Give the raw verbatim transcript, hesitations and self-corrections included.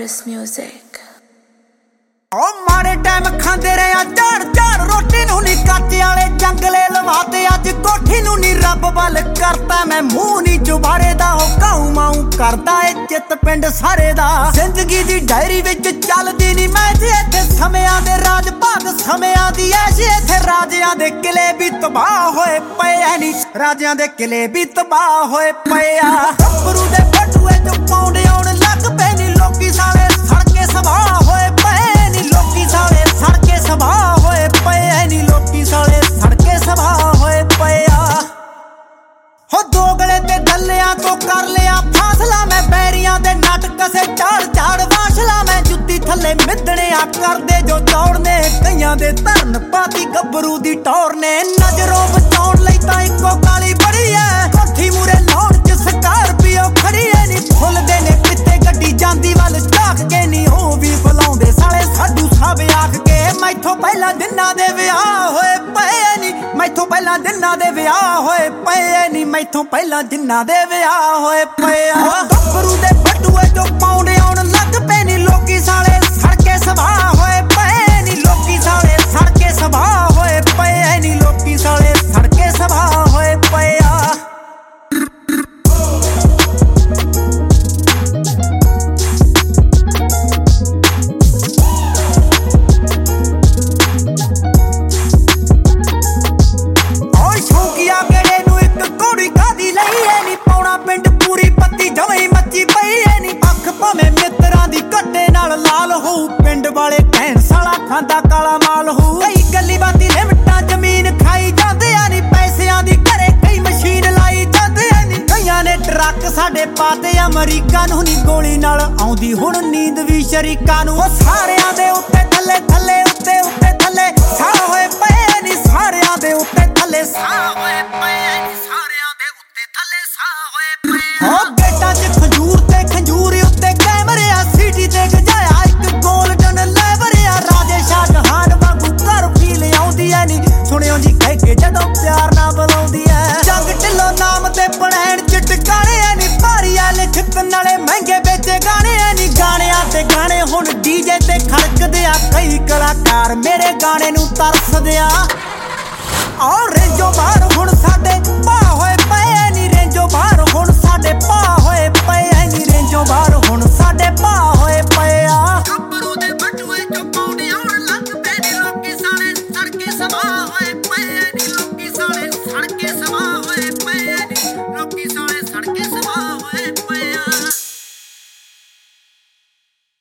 Chorus Music। ओ मारे time खांदे रहे झाड़ झाड़ रोटी नूं नी काचे वाले जंगले लवाते अज कोठी नूं नी रब वल करता मैं मूंह नी जुबारे दा हो काऊ माऊ करदा ए चित पिंड सारे दा जिंदगी दी डायरी विच चलदी नी मैं जे इत्थे समयां दे राज भाग समयां दी ऐश इत्थे राजियां दे किले भी तबाह होए पए नी राजियां दे किले भी तबाह होए पए आ गब्बरू दे बटूए चों पौंडे आउण लग पे नी लोकी साले सड़के सवाह होए पए लोकी साले सड़के सवाह होए पए नी लोकी साले सड़के सवाह होए पए हो दोगले ते दलियां तो कर लिया फासला मैं बैरियां दे नट कसे झाड़ झाड़ वासला मैं जुत्ती थले मिदने आ करदे जो चौड़ने कईयां दे धरन पाती गब्बरू दी टौर ने नजरों बचाउण लई तां इक्को काली बड़ी ऐ कोठी मूरे लाउण च स्कार्पियो खड़ी ऐ नी फुलदे ने किते गड्डी जांदी वल झाक के नी हो भी बुलाउंदे साले साडू सब आख के मैथों पहला दिनां दे विआह होए पए नी मैथों पहला दिनां दे विआह होए पए नी मैथों पहला दिनां दे विआह होए पए गब्बरू दे बटूए चों पौंडे आउण लग पे नी लोकी साले सड़के सवाह होए पए नी लोकी साले सड़के सवाह होए पए नी लोकी साले सड़के सवाह होए पए पिंड पूरी पत्ती जवई मच्ची पई ऐ नी अख भावें मित्रां दी घट्टे नाल लाल होऊ पिंड वाले कहण साला खांदा काला माल होऊ कई गल्ली बाती लिमटां जमीन खाई जांदे आ नी पैसिਆਂ दी घरे कई मशीन लाई जांदे आ नी कईयां ने ट्रक साडे पाते अमरीका नूं नी गोली नाल आउंदी हुण नींद वी शरीकां नूं ओ सारिਆਂ दे उत्ते थल्ले थल्ले उत्ते उत्ते थल्ले साह होए पए नी सारिਆਂ दे उत्ते थल्ले साह होए पए नी सारिਆਂ दे उत्ते थल्ले साह होए हो गेटां च खजूर ते खजूर उत्ते कैमरे आ सीटी ते गजाया इक गोल्डन लेवर आ राजे शाह जहान वांगू घर फील आउंदी ऐ नी सुणियो जी कह के जदों प्यार ना बुलाउंदी ऐ जंग ढिल्लो नाम ते बनैण च टकाणे ऐ नी भारी आ लिखत नाले महंगे बेचे गाने ऐ नी गाणियां ते गाणे हुण डीजे ते खड़कदे आ कई कलाकार मेरे गाणे नूं तरसदे आ और रेंजो बाहर हुण साडे भा होए पए नी रेंजो बाहर हुण साडे भा होए पए नी रेंजो बाहर हुण साडे भा होए पए आ गब्बरू दे बटूए चों